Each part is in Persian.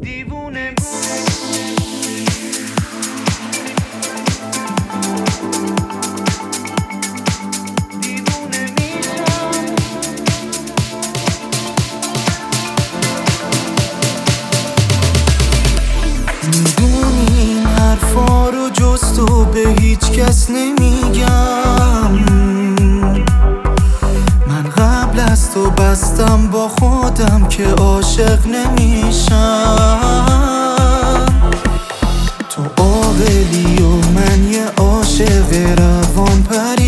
دیوونه میدونی این حرفا رو جز تو به هیچ کس نمیگم. من قبل از تو بستم با خودم که عاشق نمیشم. تو عاقلی و من یه عاشق روان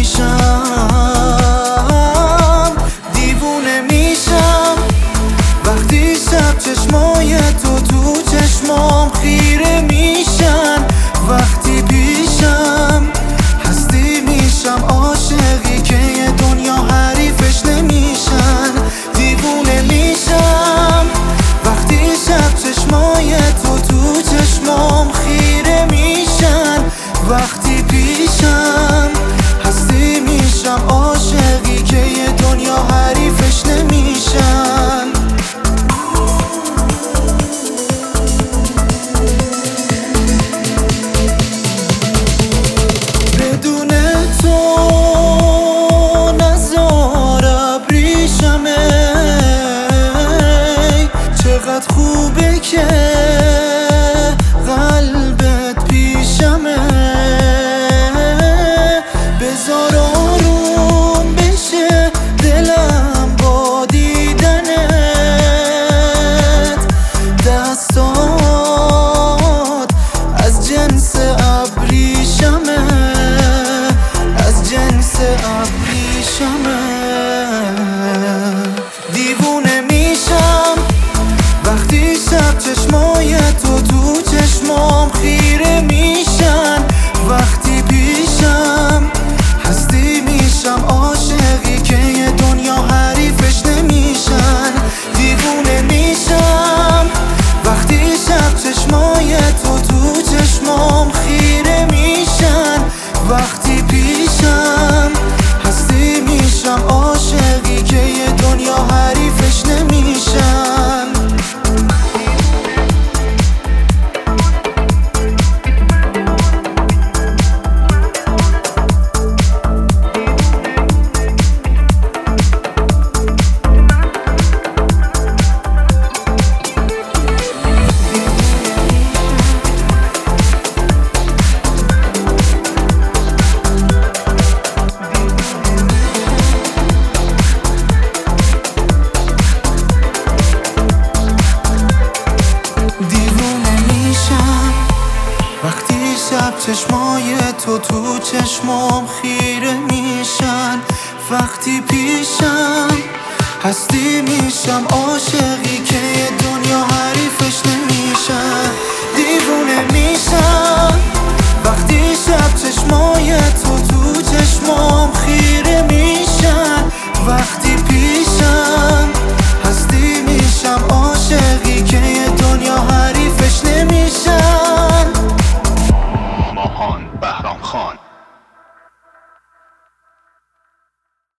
پریشم. دیوونه میشم وقتی شب چشمای تو چشمام خیره میشن. وقتی پیشم هستی میشم عاشقی که یه دنیا حریفش نمیشن. دیوونه میشم وقتی شب چشمای تو چشمام خیره میشن. وقتی پیشم هستی میشم عاشقی که یه دنیا حریفش نمیشن. چقدر خوبه که قلبت پیشمه. بذار آروم بشه دلم با دیدنت. دستات از جنس ابریشمه، از جنس ابریشمه. دیوونه میشم وقتی شب چشمای تو چشمام خیره میشن. وقتی پیشم هستی میشم عاشقی که یه دنیا حریفش نمیشن. دیوونه میشم وقتی شب چشمای تو چشمام خیره میشن. وقتی پیشم هستی میشم عاشقی که یه دنیا حریفش نمیشن. وقتی شب چشمای تو چشمام خیره میشن. وقتی پیشم هستی میشم عاشقی که یه دنیا حریفش نمیشن. دیوونه میشم